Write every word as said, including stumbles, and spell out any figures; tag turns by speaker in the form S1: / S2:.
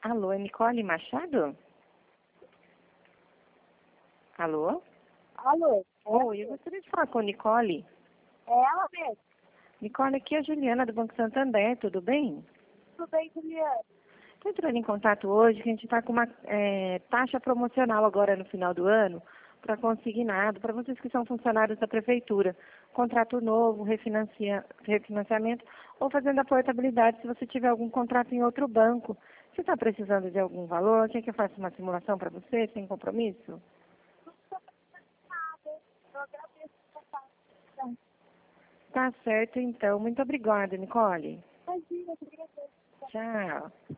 S1: Alô, é Nicole Machado? Alô?
S2: Alô?
S1: Oi, eu gostaria de falar com a Nicole.
S2: É ela mesmo?
S1: Nicole, aqui é a Juliana do Banco Santander, tudo bem?
S2: Tudo bem, Juliana?
S1: Estou entrando em contato hoje que a gente está com uma é, taxa promocional agora no final do ano para consignado, para vocês que são funcionários da Prefeitura. Contrato novo, refinancia, refinanciamento ou fazendo a portabilidade se você tiver algum contrato em outro banco. Você está precisando de algum valor? Quer que eu faça uma simulação para você, sem compromisso?
S2: Eu agradeço por participar.
S1: Tá certo, então. Muito obrigada, Nicole.
S2: Imagina, eu agradeço.
S1: Tchau.